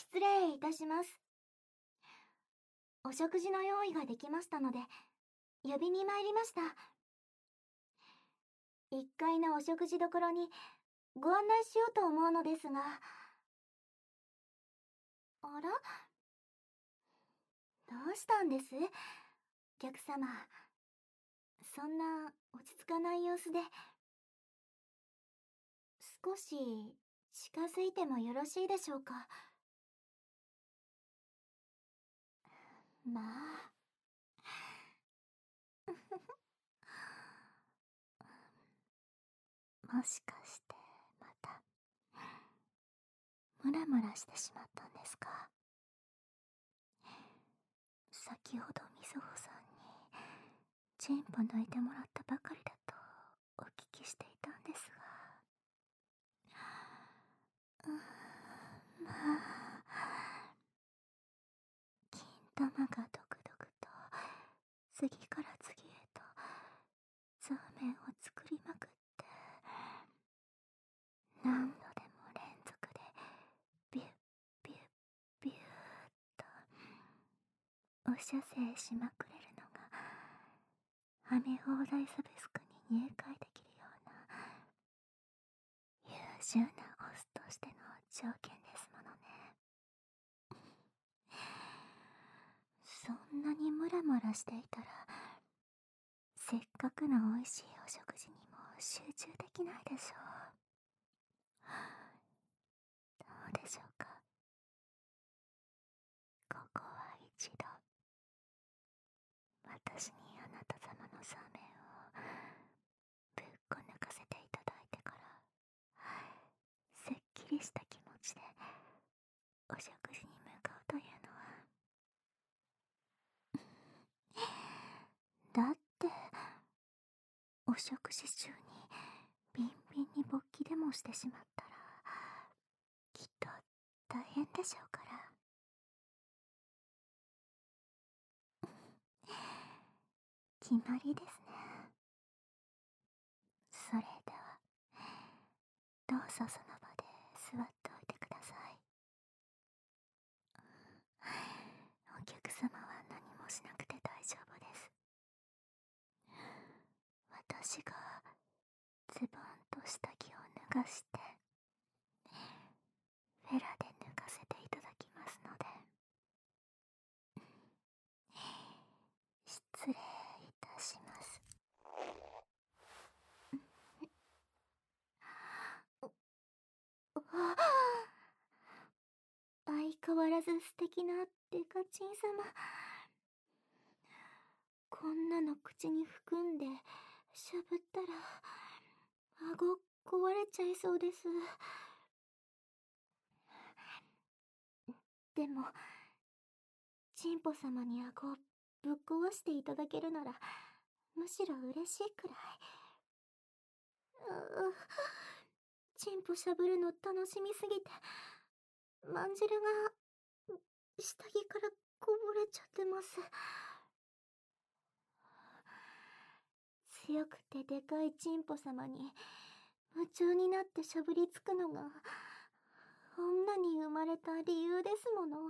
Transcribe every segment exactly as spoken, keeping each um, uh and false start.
失礼いたします。お食事の用意ができましたので、呼びに参りました。いっかいのお食事処にご案内しようと思うのですが。あら？どうしたんです？お客様。そんな落ち着かない様子で。少し近づいてもよろしいでしょうか。まあ。もしかしてまたムラムラしてしまったんですか？先ほどみずほさんにチンポ抜いてもらったばかりだとお聞きしていたんですが。うーん、まあ、金玉がドクドクと次から次へと座面を作りまくって、何度でも連続でビュッビュッビューっとお射精しまくれるのがはめ放題サブスクに入会できるような優秀なオスとしての条件ですものね。そんなにムラムラしていたら、せっかくの美味しいお食事にも集中できないでしょう。どうでしょうか。ここは一度私にあなた様のサメをぶっこ抜かせていただいてから、せっきりした気持ちでお食事に向かうというのは。だってお食事中にビンビンに勃起でもしてしまったらきっと大変でしょうから。決まりですね。それではどうぞその場で座っておいてください。お客様は何もしなくて大丈夫です。私がズボンと下着を脱がしてフェラで脱がせていただきますので。失礼いたします。相変わらず素敵なデカチン様。こんなの口に含んでしゃぶったら顎壊れちゃいそうです。でもチンポ様に顎をぶっ壊していただけるならむしろ嬉しいくらい。うチンポしゃぶるの楽しみすぎてまんじるが下着からこぼれちゃってます。強くてでかいチンポ様に夢中になってしゃぶりつくのが女に生まれた理由ですもの。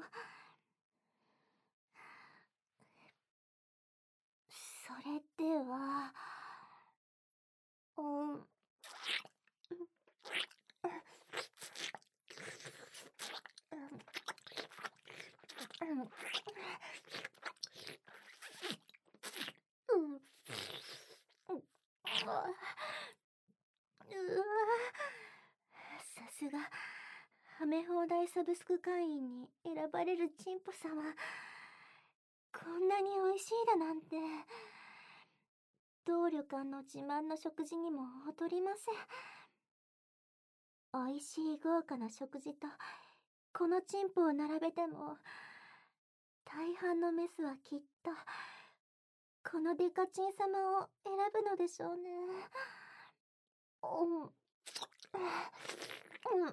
それではうんさすがはめ放題サブスク会員に選ばれるチンポ様。こんなに美味しいだなんて。当旅館の自慢の食事にも劣りません。美味しい豪華な食事とこのチンポを並べても大半のメスはきっとこのデカチン様を選ぶのでしょうね。うんうん、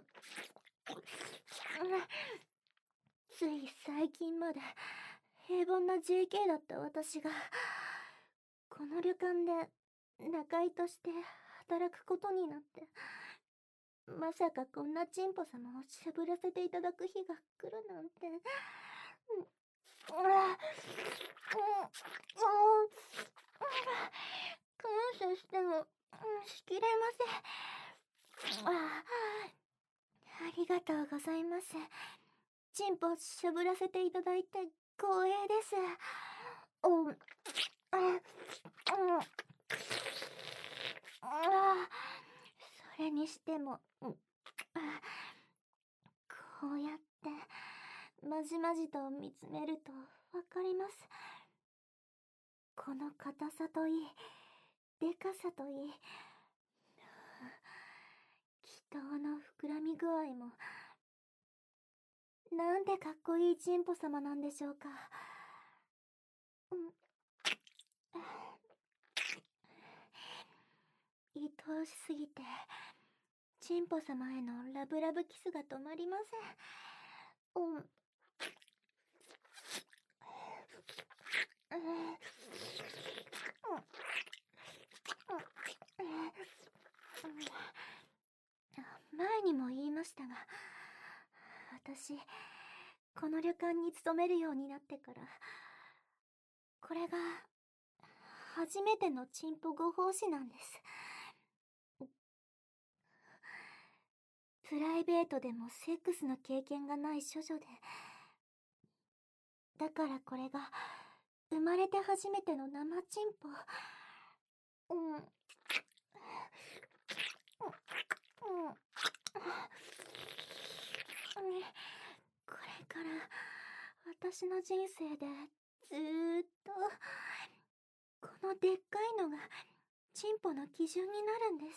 つい最近まで平凡な ジェーケー だった私がこの旅館で仲居として働くことになって、 まさかこんなチンポ様をしゃぶらせていただく日が来るなんて。うん、ああ、うん、ああ、感謝しても、うん、しきれません。ああ、ありがとうございます。チンポしゃぶらせていただいて光栄です。うん、あ、うん、あ、それにしても、うん、あ、こうやってまじまじと見つめるとわかります。この硬さといい、でかさといい、気筒の膨らみ具合も、なんてかっこいいチンポ様なんでしょうか。うん、愛おしすぎて、チンポ様へのラブラブキスが止まりません。うん。前にも言いましたが、私、この旅館に勤めるようになってから、これが、初めてのチンポご奉仕なんです。プライベートでもセックスの経験がない処女で、だからこれが、生まれて初めての生チンポ。うん。うん。うん。これから私の人生でずーっとこのでっかいのがチンポの基準になるんです。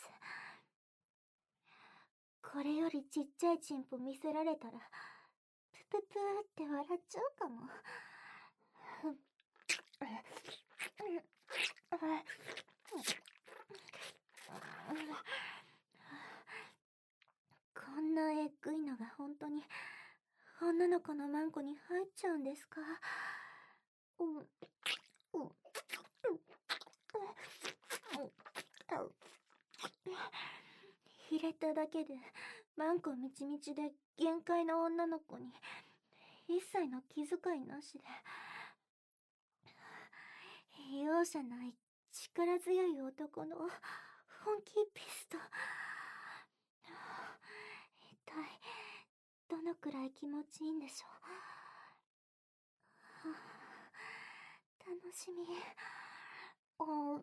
これよりちっちゃいチンポ見せられたらプププーって笑っちゃうかも。こんなえっぐいのが本当に女の子のマンコに入っちゃうんですか？うん、うん、うん、入れただけでマンコみちみちで限界の女の子に一切の気遣いなしで、容赦ない力強い男の本気ピスト。一体どのくらい気持ちいいんでしょう。楽しみ。うん、うん、うん、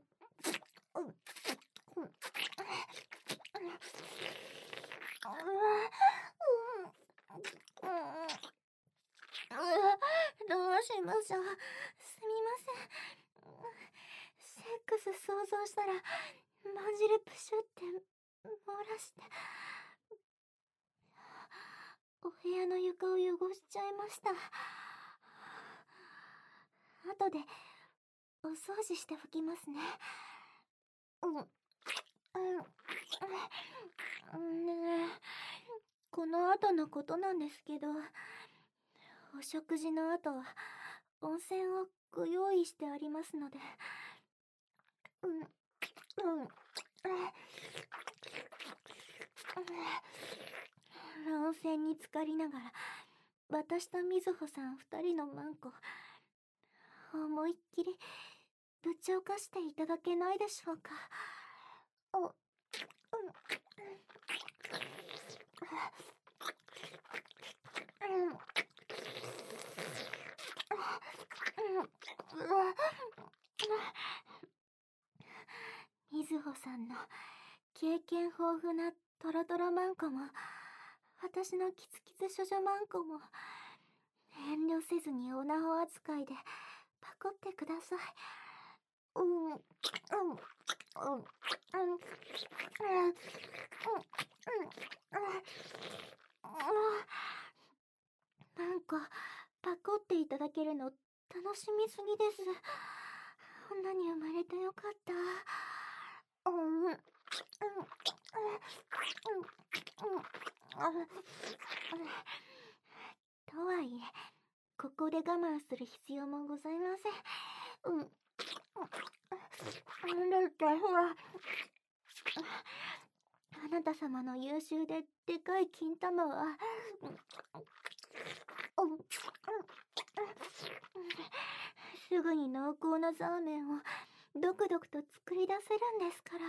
どうしましょう。すみません。セックス想像したらまんじるプシュって漏らして、お部屋の床を汚しちゃいました。後でお掃除しておきますね。うん、うん、うんねえ、この後のことなんですけど、お食事の後は温泉をご用意してありますので、うん、うん、温泉に浸かりながら私とみずほさん二人のマンコ思いっきりぶちおかしていただけないでしょうか。お、うん、みずほさんの経験豊富なトロトロマンコも私のキツキツ処女マンコも遠慮せずにおなほ扱いでパコってください。うん、うん、うん、うん、うん、うん、うん、なんかパコっていただけるの楽しみすぎです。女に生まれてよかった。うん、うん、うん、うん、とはいえ、ここで我慢する必要もございません。うん。だってほら、 あなた様の優秀ででかい金玉はすぐに濃厚なザーメンをドクドクと作り出せるんですから、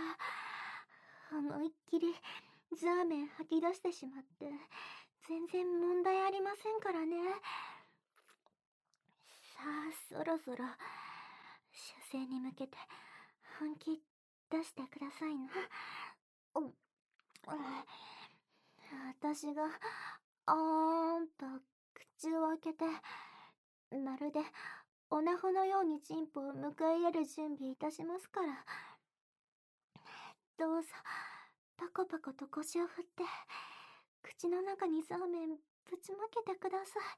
思いっきりザーメン吐き出してしまって全然問題ありませんからね。さあ、そろそろ射精に向けて本気出してくださいな。私があーんと口を開けて、まるでオナホのようにチンポを迎え入れる準備いたしますから、どうぞパコパコと腰を振って口の中にザーメンぶちまけてください。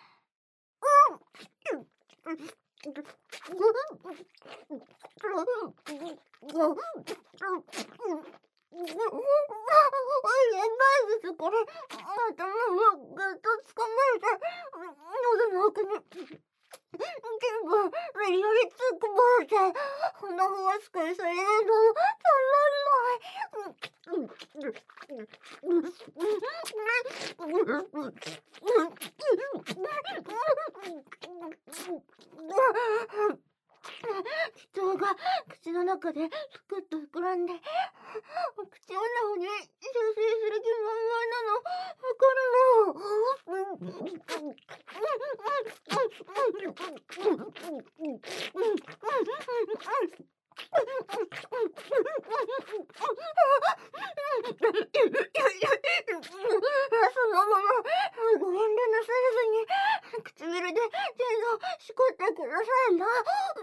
やばいです、これ。頭がぐっとつかまれて、喉の奥に全部無理やり突っ込まれて、鼻をわしかにされるのたまんない。気筒が口の中でふくっと膨らんで、口の中に射精する気満々なのわかるの。そのままご遠慮なさらずに唇で手をしこってくださいな。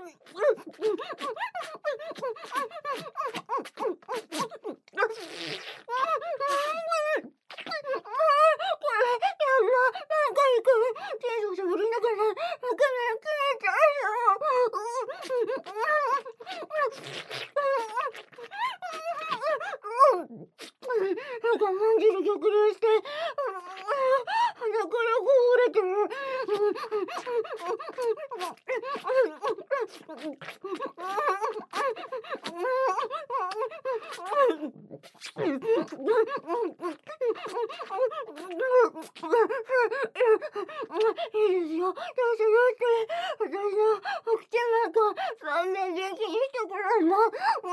我慢汁逆流して鼻からこぼれてる。いいですよ、どうぞどうぞ。私のお口の中さんねん元気にしてくれるの。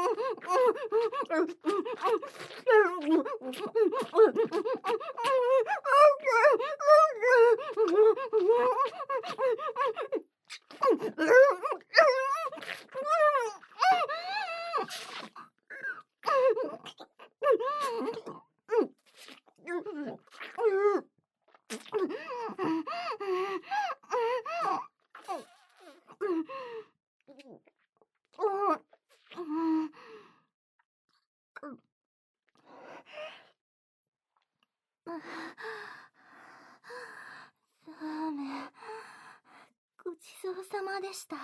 ザーメン、ごちそうさまでした。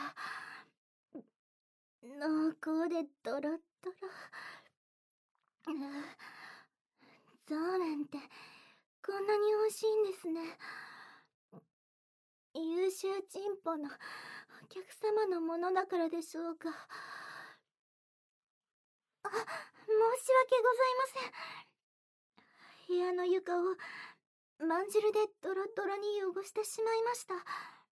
濃厚でドロッドロ。ザーメンってこんなに美味しいんですね。優秀チンポのお客様のものだからでしょうか。あ、申し訳ございません。部屋の床をまんじるでドロドロに汚してしまいました。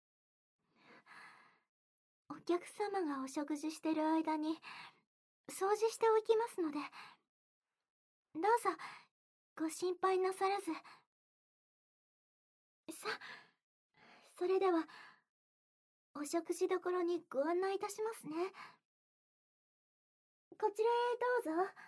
お客様がお食事してる間に掃除しておきますので、どうぞご心配なさらず。さ、それではお食事どころにご案内いたしますね。こちらへどうぞ。